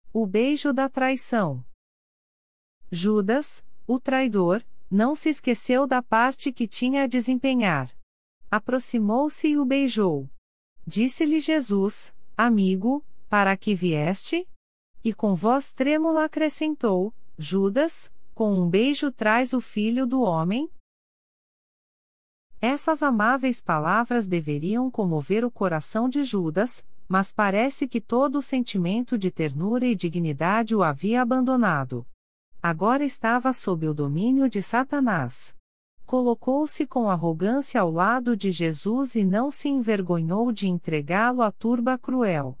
O beijo da traição. Judas, o traidor, não se esqueceu da parte que tinha a desempenhar. Aproximou-se e o beijou. Disse-lhe Jesus: Amigo, para que vieste? E com voz trêmula acrescentou: Judas, com um beijo traz o Filho do Homem? Essas amáveis palavras deveriam comover o coração de Judas, mas parece que todo o sentimento de ternura e dignidade o havia abandonado. Agora estava sob o domínio de Satanás. Colocou-se com arrogância ao lado de Jesus e não se envergonhou de entregá-lo à turba cruel.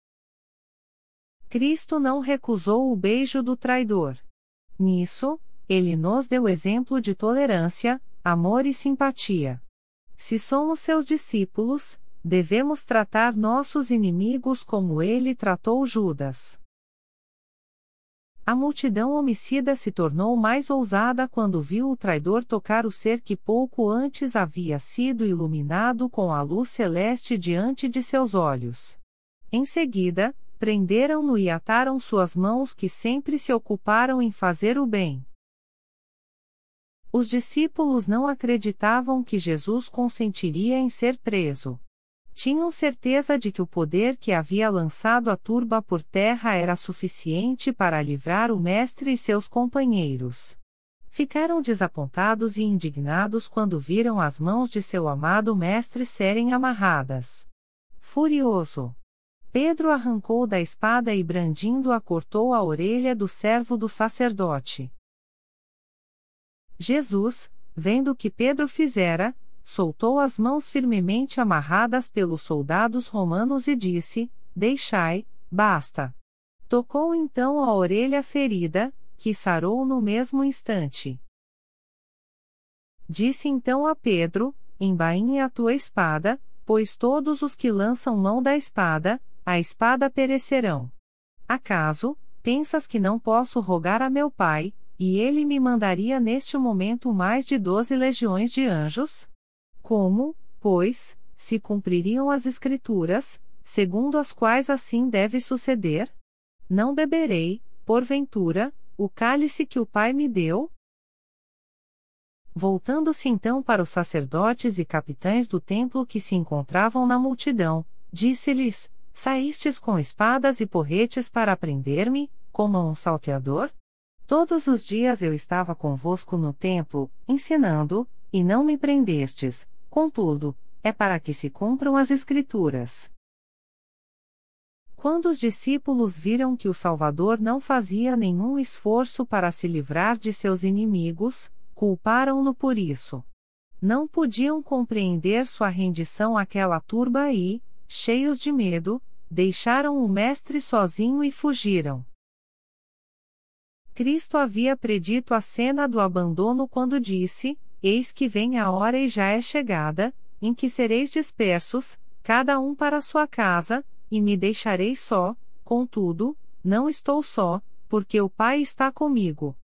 Cristo não recusou o beijo do traidor. Nisso, ele nos deu exemplo de tolerância, amor e simpatia. Se somos seus discípulos, devemos tratar nossos inimigos como ele tratou Judas. A multidão homicida se tornou mais ousada quando viu o traidor tocar o ser que pouco antes havia sido iluminado com a luz celeste diante de seus olhos. Em seguida, prenderam-no e ataram suas mãos que sempre se ocuparam em fazer o bem. Os discípulos não acreditavam que Jesus consentiria em ser preso. Tinham certeza de que o poder que havia lançado a turba por terra era suficiente para livrar o mestre e seus companheiros. Ficaram desapontados e indignados quando viram as mãos de seu amado mestre serem amarradas. Furioso, Pedro arrancou da espada e brandindo-a cortou a orelha do servo do sacerdote. Jesus, vendo o que Pedro fizera, soltou as mãos firmemente amarradas pelos soldados romanos e disse: Deixai, basta. Tocou então a orelha ferida, que sarou no mesmo instante. Disse então a Pedro: Embainhe a tua espada, pois todos os que lançam mão da espada, a espada perecerão. Acaso, pensas que não posso rogar a meu Pai, e ele me mandaria neste momento mais de 12 legiões de anjos? Como, pois, se cumpririam as Escrituras, segundo as quais assim deve suceder? Não beberei, porventura, o cálice que o Pai me deu? Voltando-se então para os sacerdotes e capitães do templo que se encontravam na multidão, disse-lhes: Saístes com espadas e porretes para prender-me, como a um salteador? Todos os dias eu estava convosco no templo, ensinando, e não me prendestes. Contudo, é para que se cumpram as Escrituras. Quando os discípulos viram que o Salvador não fazia nenhum esforço para se livrar de seus inimigos, culparam-no por isso. Não podiam compreender sua rendição àquela turba e, cheios de medo, deixaram o Mestre sozinho e fugiram. Cristo havia predito a cena do abandono quando disse: Eis que vem a hora e já é chegada, em que sereis dispersos, cada um para sua casa, e me deixareis só. Contudo, não estou só, porque o Pai está comigo.